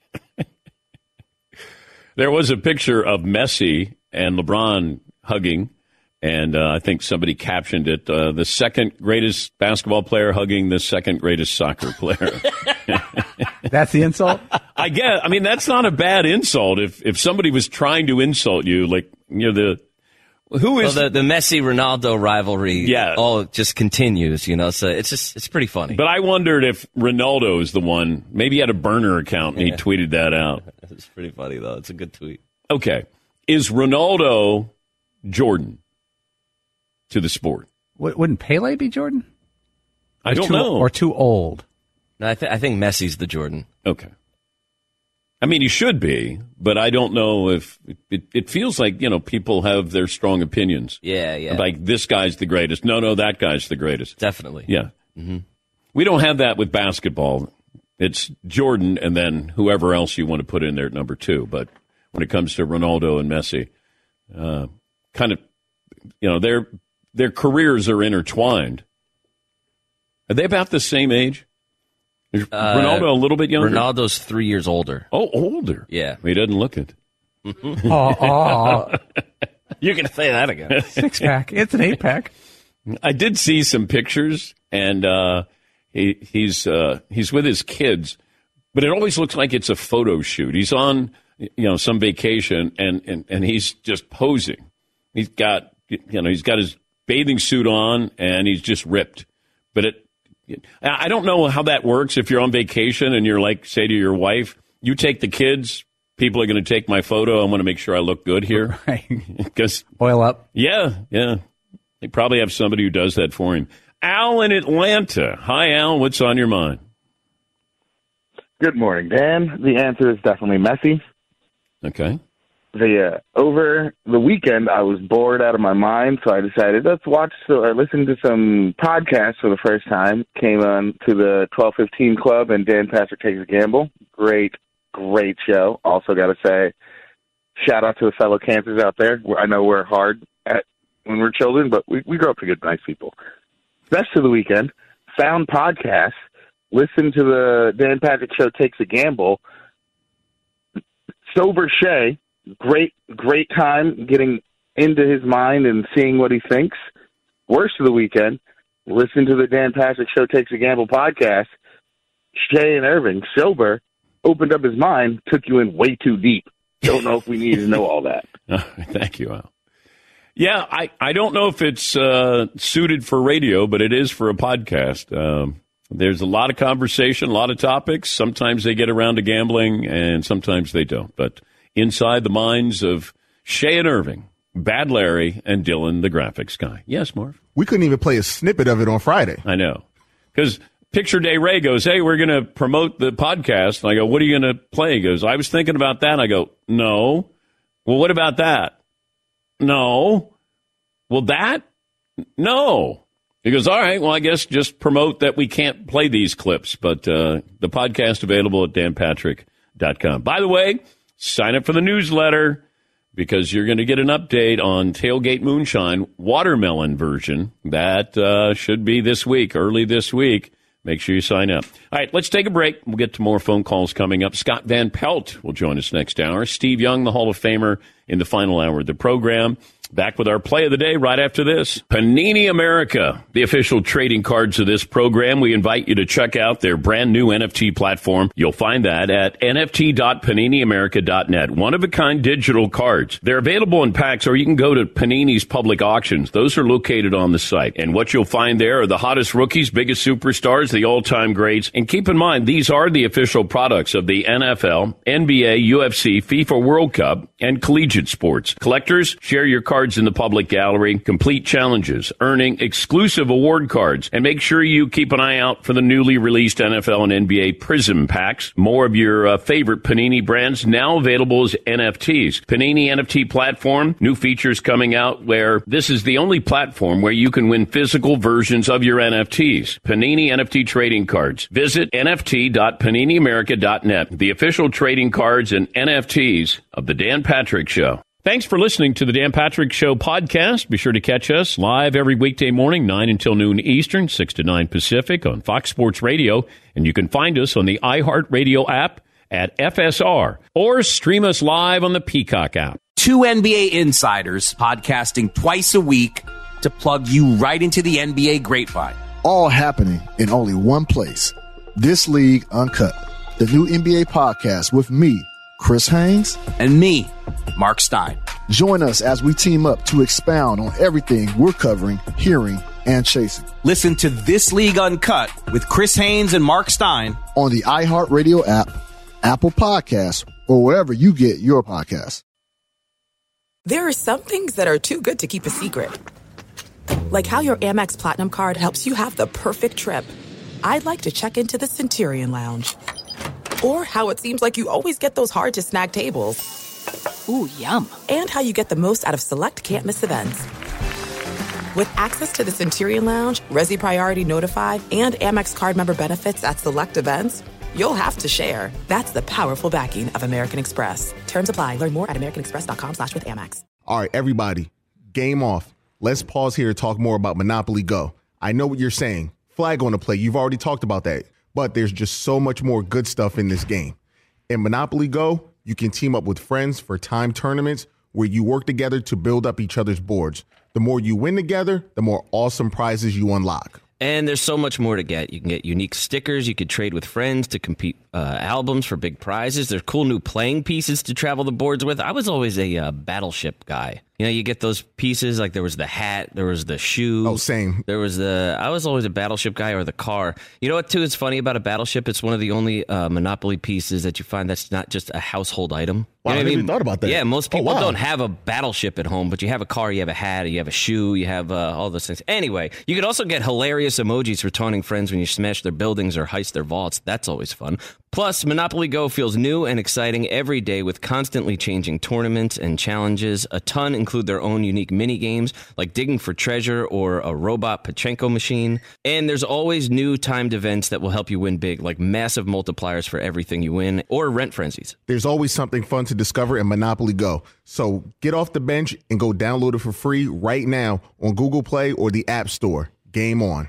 There was a picture of Messi and LeBron hugging, and uh, I think somebody captioned it, uh, the second greatest basketball player hugging the second greatest soccer player. That's the insult? I guess. I mean, that's not a bad insult. If if somebody was trying to insult you, like, you know, the who is well, the, the Messi-Ronaldo rivalry yeah. all just continues, you know, so it's just, it's pretty funny. But I wondered if Ronaldo is the one. Maybe he had a burner account and Yeah. he tweeted that out. It's pretty funny, though. It's a good tweet. Okay. Is Ronaldo Jordan to the sport? W- wouldn't Pele be Jordan? I Or don't too, know. Or too old? No, I, th- I think Messi's the Jordan. Okay. I mean, he should be, but I don't know if it, it feels like, you know, people have their strong opinions. Yeah, yeah. Like, this guy's the greatest. No, no, that guy's the greatest. Definitely. Yeah. Mm-hmm. We don't have that with basketball. It's Jordan and then whoever else you want to put in there at number two. But when it comes to Ronaldo and Messi. Uh, kind of, you know, their their careers are intertwined. Are they about the same age? Is Uh, Ronaldo a little bit younger? Ronaldo's three years older. Oh, older. Yeah. He doesn't look it. Oh, oh. You can say that again. Six pack. It's an eight pack. I did see some pictures, and uh, he, he's uh, he's with his kids, but it always looks like it's a photo shoot. He's on, you know, some vacation, and, and, and he's just posing. He's got, you know, he's got his bathing suit on, and he's just ripped. But it, I don't know how that works if you're on vacation and you're like, say to your wife, you take the kids, people are going to take my photo. I want to make sure I look good here. Right. Because oil up. Yeah, yeah. They probably have somebody who does that for him. Al in Atlanta. Hi, Al. What's on your mind? Good morning, Dan. The answer is definitely Messi. Okay. The uh, over the weekend, I was bored out of my mind, so I decided let's watch or listen to some podcasts for the first time. Came on to the twelve fifteen Club and Dan Patrick Takes a Gamble. Great, great show. Also, got to say, shout out to the fellow cancers out there. I know we're hard at when we're children, but we we grow up to good, nice people. Best of the weekend. Found podcasts. Listen to the Dan Patrick Show Takes a Gamble. Sober Shay. Great, great time getting into his mind and seeing what he thinks. Worst of the weekend, listen to the Dan Patrick Show Takes a Gamble podcast. Shay and Irving, sober, opened up his mind, took you in way too deep. Don't know if we need to know all that. Thank you, Al. Yeah, I, I don't know if it's uh, suited for radio, but it is for a podcast. Um, there's a lot of conversation, a lot of topics. Sometimes they get around to gambling, and sometimes they don't. But inside the minds of Shay and Irving, Bad Larry, and Dylan, the graphics guy. Yes, Marv? We couldn't even play a snippet of it on Friday. I know. Because Picture Day Ray goes, hey, we're going to promote the podcast. And I go, what are you going to play? He goes, I was thinking about that. And I go, no. Well, what about that? No. Well, that? No. He goes, all right, well, I guess just promote that we can't play these clips. But uh, the podcast available at dan patrick dot com. By the way, sign up for the newsletter because you're going to get an update on Tailgate Moonshine watermelon version. That uh, should be this week, early this week. Make sure you sign up. All right, let's take a break. We'll get to more phone calls coming up. Scott Van Pelt will join us next hour. Steve Young, the Hall of Famer, in the final hour of the program. Back with our play of the day right after this. Panini America, the official trading cards of this program. We invite you to check out their brand new N F T platform. You'll find that at N F T dot panini america dot net. One-of-a-kind digital cards. They're available in packs, or you can go to Panini's public auctions. Those are located on the site. And what you'll find there are the hottest rookies, biggest superstars, the all-time greats. And keep in mind, these are the official products of the N F L, N B A, U F C, FIFA World Cup, and collegiate sports. Collectors, share your cards in the public gallery, complete challenges, earning exclusive award cards, and make sure you keep an eye out for the newly released N F L and N B A Prism packs. More of your uh, favorite Panini brands now available as N F Ts. Panini N F T platform, new features coming out where this is the only platform where you can win physical versions of your N F Ts. Panini N F T trading cards. Visit N F T dot panini america dot net, the official trading cards and N F Ts of the Dan Patrick Show. Thanks for listening to the Dan Patrick Show podcast. Be sure to catch us live every weekday morning, nine until noon Eastern, six to nine Pacific on Fox Sports Radio. And you can find us on the iHeartRadio app at F S R or stream us live on the Peacock app. Two N B A insiders podcasting twice a week to plug you right into the N B A grapevine. All happening in only one place. This League Uncut, the new N B A podcast with me, Chris Haynes, and me, Mark Stein. Join us as we team up to expound on everything we're covering, hearing, and chasing. Listen to This League Uncut with Chris Haynes and Mark Stein on the iHeartRadio app, Apple Podcasts, or wherever you get your podcasts. There are some things that are too good to keep a secret. Like how your Amex Platinum card helps you have the perfect trip. I'd like to check into the Centurion Lounge. Or how it seems like you always get those hard-to-snag tables. Ooh, yum. And how you get the most out of select can't-miss events. With access to the Centurion Lounge, Resi Priority Notified, and Amex card member benefits at select events, you'll have to share. That's the powerful backing of American Express. Terms apply. Learn more at americanexpress.com slash with Amex. All right, everybody, game off. Let's pause here to talk more about Monopoly Go. I know what you're saying. Flag on the play. You've already talked about that. But there's just so much more good stuff in this game. In Monopoly Go, you can team up with friends for time tournaments where you work together to build up each other's boards. The more you win together, the more awesome prizes you unlock. And there's so much more to get. You can get unique stickers. You could trade with friends to compete uh, albums for big prizes. There's cool new playing pieces to travel the boards with. I was always a uh, Battleship guy. You know, you get those pieces, like there was the hat, there was the shoe. Oh, same. There was the, I was always a Battleship guy, or the car. You know what, too, is funny about a Battleship? It's one of the only uh, Monopoly pieces that you find that's not just a household item. Wow, You know I what never even thought about that. Yeah, most people Oh, wow. don't have a Battleship at home, but you have a car, you have a hat, you have a shoe, you have uh, all those things. Anyway, you could also get hilarious emojis for taunting friends when you smash their buildings or heist their vaults. That's always fun. Plus, Monopoly Go feels new and exciting every day with constantly changing tournaments and challenges. A ton include their own unique mini games like digging for treasure or a robot Pachinko machine. And there's always new timed events that will help you win big, like massive multipliers for everything you win or rent frenzies. There's always something fun to discover in Monopoly Go. So get off the bench and go download it for free right now on Google Play or the App Store. Game on.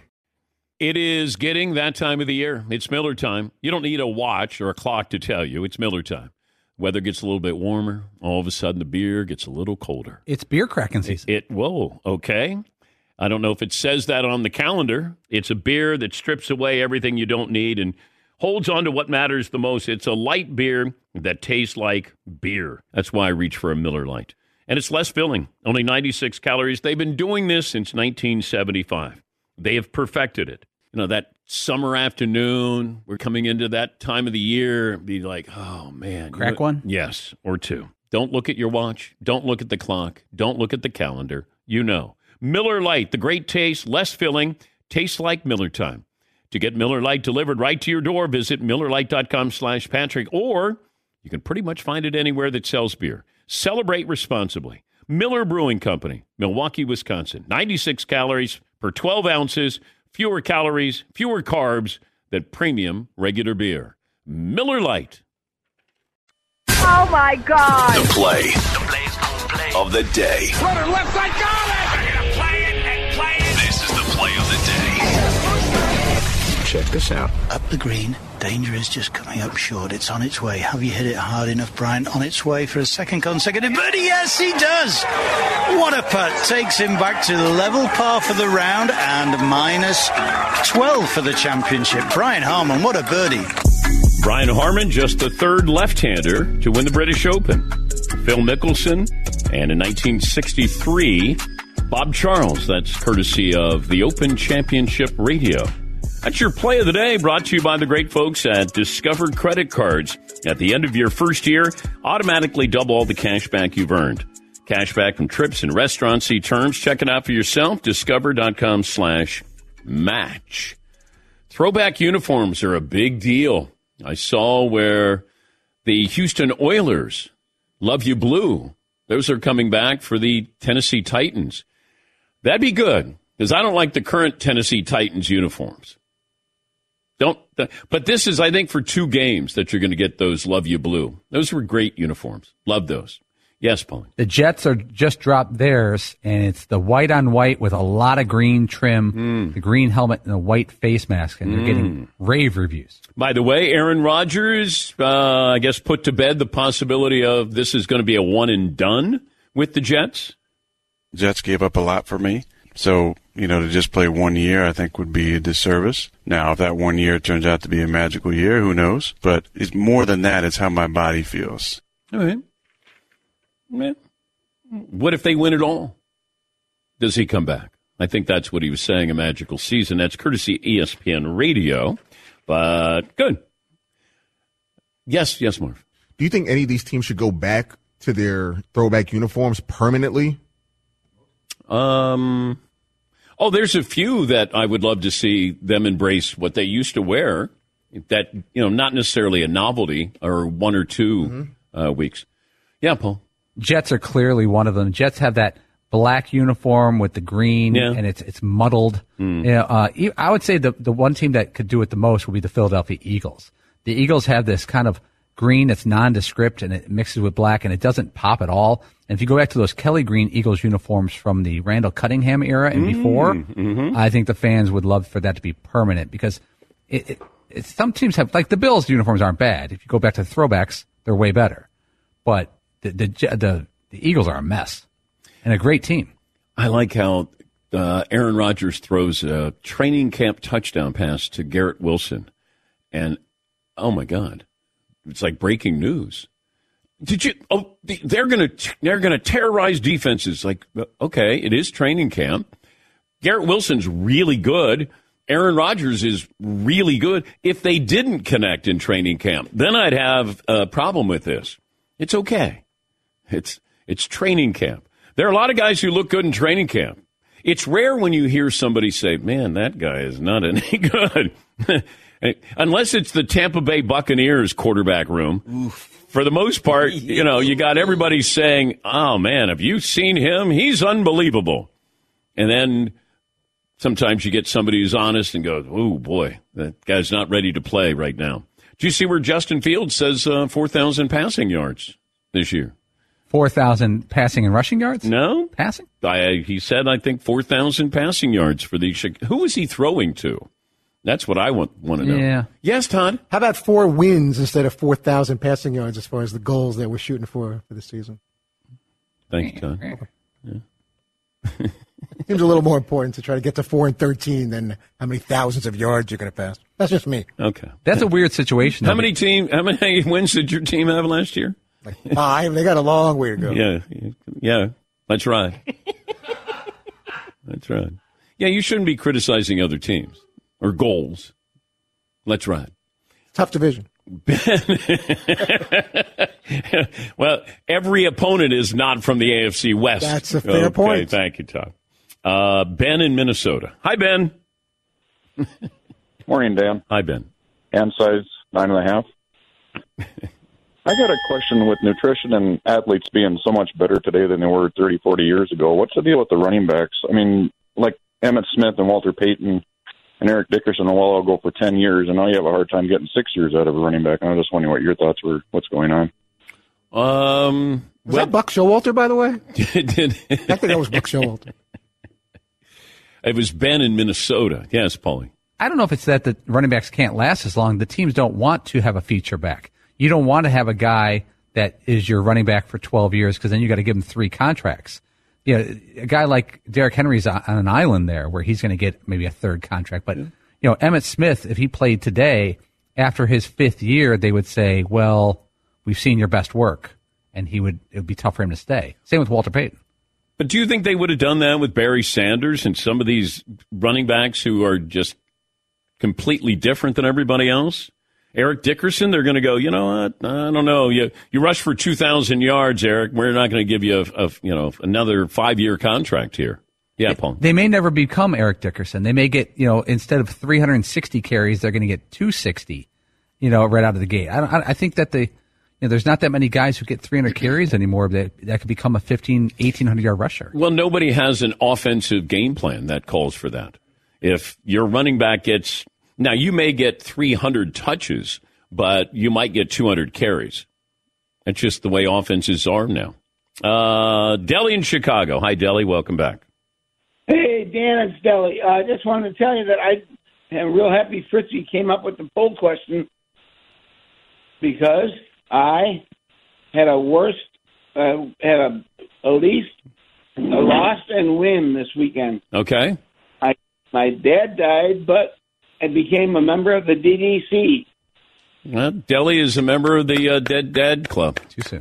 It is getting that time of the year. It's Miller time. You don't need a watch or a clock to tell you. It's Miller time. Weather gets a little bit warmer. All of a sudden, the beer gets a little colder. It's beer cracking season. It, it whoa, okay. I don't know if it says that on the calendar. It's a beer that strips away everything you don't need and holds on to what matters the most. It's a light beer that tastes like beer. That's why I reach for a Miller Lite. And it's less filling, only ninety-six calories. They've been doing this since nineteen seventy-five. They have perfected it. You know, that summer afternoon, we're coming into that time of the year, be like, oh, man. Crack you know, one? Yes, or two. Don't look at your watch. Don't look at the clock. Don't look at the calendar. You know. Miller Lite, the great taste, less filling, tastes like Miller time. To get Miller Lite delivered right to your door, visit MillerLite.com slash Patrick, or you can pretty much find it anywhere that sells beer. Celebrate responsibly. Miller Brewing Company, Milwaukee, Wisconsin. ninety-six calories per twelve ounces, fewer calories, fewer carbs than premium regular beer. Miller Lite. Oh, my God. The play, the play of the day. Runner left side, got it. They're going to play it and play it. This is the play of the day. Check this out. Up the green. Danger is just coming up short. It's on its way. Have you hit it hard enough, Bryant? On its way for a second consecutive birdie. Yes, he does. What a putt. Takes him back to the level par for the round and minus twelve for the championship. Brian Harman, what a birdie. Brian Harman, just the third left-hander to win the British Open. Phil Mickelson, and in nineteen sixty-three, Bob Charles. That's courtesy of the Open Championship Radio. That's your play of the day, brought to you by the great folks at Discover Credit Cards. At the end of your first year, automatically double all the cash back you've earned. Cash back from trips and restaurants. See terms. Check it out for yourself. Discover.com slash match. Throwback uniforms are a big deal. I saw where the Houston Oilers, Love You Blue, those are coming back for the Tennessee Titans. That'd be good, because I don't like the current Tennessee Titans uniforms. Don't, but this is, I think, for two games that you're going to get those Love You Blue. Those were great uniforms. Love those. Yes, Paul. The Jets are just dropped theirs, and it's the white on white with a lot of green trim, mm. the green helmet and the white face mask, and they're mm. getting rave reviews. By the way, Aaron Rodgers, uh, I guess, put to bed the possibility of this is going to be a one and done with the Jets. Jets gave up a lot for me. So, you know, to just play one year, I think would be a disservice. Now, if that one year turns out to be a magical year, who knows? But it's more than that. It's how my body feels. All right. Yeah. What if they win it all? Does he come back? I think that's what he was saying, a magical season. That's courtesy E S P N Radio. But good. Yes, yes, Marv. Do you think any of these teams should go back to their throwback uniforms permanently? Um... Oh, there's a few that I would love to see them embrace what they used to wear. That, you know, not necessarily a novelty or one or two mm-hmm. uh, weeks. Yeah, Paul. Jets are clearly one of them. Jets have that black uniform with the green, yeah. and it's it's muddled. Mm. You know, uh, I would say the the one team that could do it the most would be the Philadelphia Eagles. The Eagles have this kind of green that's nondescript, and it mixes with black, and it doesn't pop at all. And if you go back to those Kelly Green Eagles uniforms from the Randall Cunningham era and before, mm-hmm. I think the fans would love for that to be permanent because it, it, it, some teams have, like the Bills uniforms aren't bad. If you go back to the throwbacks, they're way better. But the the the, the Eagles are a mess and a great team. I like how uh, Aaron Rodgers throws a training camp touchdown pass to Garrett Wilson, and oh my God, it's like breaking news. Did you? Oh, they're gonna they're gonna terrorize defenses. Like, okay, it is training camp. Garrett Wilson's really good. Aaron Rodgers is really good. If they didn't connect in training camp, then I'd have a problem with this. It's okay. It's it's training camp. There are a lot of guys who look good in training camp. It's rare when you hear somebody say, "Man, that guy is not any good," unless it's the Tampa Bay Buccaneers quarterback room. Oof. For the most part, you know, you got everybody saying, "Oh man, have you seen him? He's unbelievable." And then sometimes you get somebody who's honest and goes, "Oh boy, that guy's not ready to play right now." Do you see where Justin Fields says uh, four thousand passing yards this year? four thousand passing and rushing yards? No. Passing? I, he said, I think, four thousand passing yards for the – who is he throwing to? That's what I want, want to know. Yeah. Yes, Todd? How about four wins instead of four thousand passing yards as far as the goals that we're shooting for for the season? Thank you, Todd. Yeah. Seems a little more important to try to get to four and thirteen than how many thousands of yards you're going to pass. That's just me. Okay. That's a weird situation. How many team? How many wins did your team have last year? Like five. They got a long way to go. Yeah, yeah. That's right. That's right. Yeah, you shouldn't be criticizing other teams or goals. Let's ride. Tough division. Well, every opponent is not from the A F C West. That's a fair okay, point. Thank you, Todd. Uh, Ben in Minnesota. Hi, Ben. Morning, Dan. Hi, Ben. Hand size nine and a half. I got a question with nutrition and athletes being so much better today than they were thirty, forty years ago. What's the deal with the running backs? I mean, like Emmitt Smith and Walter Payton and Eric Dickerson a while ago for ten years, and now you have a hard time getting six years out of a running back. And I'm just wondering what your thoughts were, what's going on. Um, was well, that Buck Showalter, by the way? Did, I think that was Buck Showalter. It was Ben in Minnesota. Yes, Paulie. I don't know if it's that the running backs can't last as long. The teams don't want to have a feature back. You don't want to have a guy that is your running back for twelve years because then you got to give him three contracts. You know, a guy like Derrick Henry's on an island there where he's going to get maybe a third contract. But, you know, Emmitt Smith, if he played today, after his fifth year, they would say, well, we've seen your best work. And he would, it would be tough for him to stay. Same with Walter Payton. But do you think they would have done that with Barry Sanders and some of these running backs who are just completely different than everybody else? Eric Dickerson, they're going to go, you know what? I don't know. You you rush for two thousand yards, Eric. We're not going to give you a, a you know another five-year contract here. Yeah, Paul. They may never become Eric Dickerson. They may get, you know, instead of three hundred sixty carries, they're going to get two hundred sixty, you know, right out of the gate. I, don't, I think that they, you know, there's not that many guys who get three hundred carries anymore that, that could become a fifteen, eighteen hundred yard rusher. Well, nobody has an offensive game plan that calls for that. If your running back gets, now you may get three hundred touches, but you might get two hundred carries. That's just the way offenses are now. Uh, Deli in Chicago. Hi, Deli. Welcome back. Hey, Dan, it's Deli. I uh, just wanted to tell you that I am real happy Fritzy came up with the poll question because I had a worst, uh, had a, a least, a loss and win this weekend. Okay. I, my dad died, but I became a member of the D D C. Well, Deli is a member of the uh, Dead Dad Club. Too soon.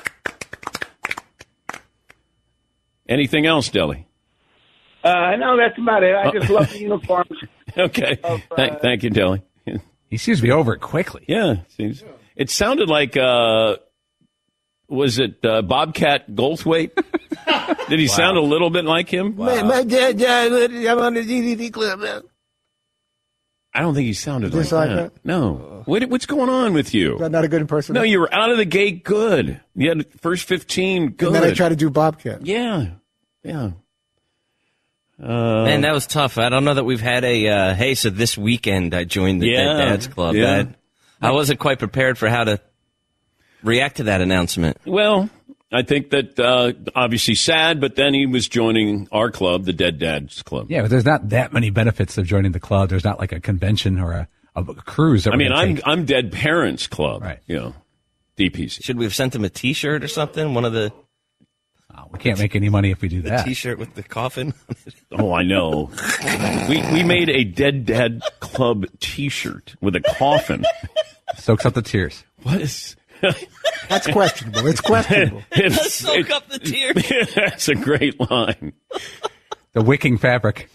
Anything else, Deli? Uh, no, that's about it. I just love the uniforms. Okay. Of, uh, thank, thank you, Deli. He seems to be over it quickly. Yeah. Seems, it sounded like, uh, was it uh, Bobcat Goldthwait? Did he wow. sound a little bit like him? Wow. My, my dad died. I'm on the D D C club now. I don't think he sounded like, like that. that. No. What, what's going on with you? Is that not a good impersonation? No, you were out of the gate good. You had first fifteen good. And then I tried to do Bobcat. Yeah. Yeah. Uh, Man, that was tough. I don't know that we've had a, uh, hey, so this weekend I joined the yeah, Dead Dads Club. Yeah. That, I wasn't quite prepared for how to react to that announcement. Well, I think that uh, obviously sad, but then he was joining our club, the Dead Dads Club. Yeah, but there's not that many benefits of joining the club. There's not like a convention or a, a cruise. That I mean, I'm take. I'm Dead Parents Club, right? You know, D P C. Should we have sent him a T-shirt or something? One of the. Oh, we can't make any money if we do the that. T-shirt with the coffin. Oh, I know. we we made a Dead Dad Club T-shirt with a coffin. Soaks up the tears. What is? That's questionable. It's questionable. It's, Soak it, up the tears. That's a great line. The wicking fabric.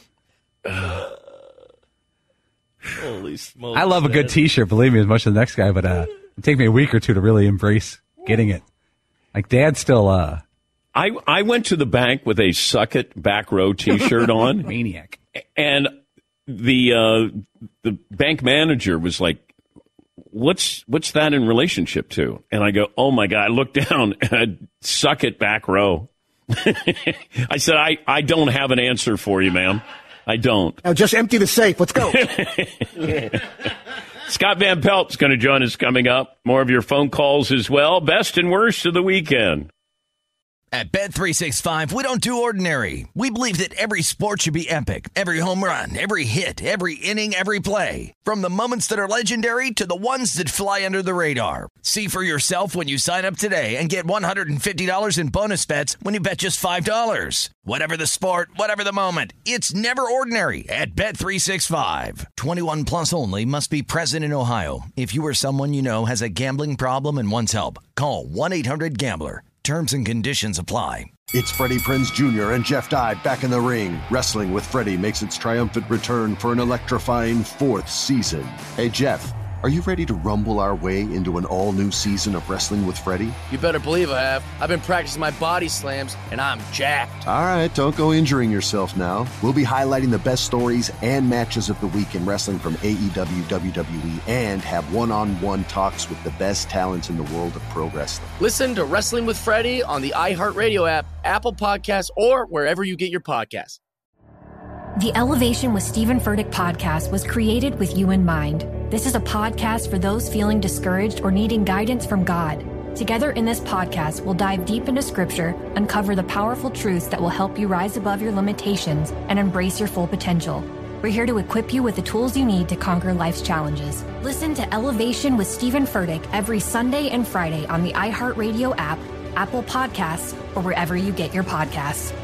Holy smokes! I love a good T-shirt. Believe me, as much as the next guy, but uh, it take me a week or two to really embrace getting it. Like Dad still. Uh, I I went to the bank with a Suck It Back Row T-shirt on. Maniac. And the uh, the bank manager was like, What's what's that in relationship to? And I go, oh, my God. I look down and I suck it back row. I said, I, I don't have an answer for you, ma'am. I don't. Now just empty the safe. Let's go. Scott Van Pelt's going to join us coming up. More of your phone calls as well. Best and worst of the weekend. At Bet three sixty-five, we don't do ordinary. We believe that every sport should be epic. Every home run, every hit, every inning, every play. From the moments that are legendary to the ones that fly under the radar. See for yourself when you sign up today and get one hundred fifty dollars in bonus bets when you bet just five dollars. Whatever the sport, whatever the moment, it's never ordinary at Bet three sixty-five. twenty-one plus only. Must be present in Ohio. If you or someone you know has a gambling problem and wants help, call one eight hundred gambler. Terms and conditions apply. It's Freddie Prinze Junior and Jeff Dye back in the ring. Wrestling with Freddie makes its triumphant return for an electrifying fourth season. Hey, Jeff, are you ready to rumble our way into an all-new season of Wrestling with Freddie? You better believe I have. I've been practicing my body slams, and I'm jacked. All right, don't go injuring yourself now. We'll be highlighting the best stories and matches of the week in wrestling from A E W, W W E, and have one-on-one talks with the best talents in the world of pro wrestling. Listen to Wrestling with Freddie on the iHeartRadio app, Apple Podcasts, or wherever you get your podcasts. The Elevation with Stephen Furtick podcast was created with you in mind. This is a podcast for those feeling discouraged or needing guidance from God. Together in this podcast, we'll dive deep into Scripture, uncover the powerful truths that will help you rise above your limitations and embrace your full potential. We're here to equip you with the tools you need to conquer life's challenges. Listen to Elevation with Stephen Furtick every Sunday and Friday on the iHeartRadio app, Apple Podcasts, or wherever you get your podcasts.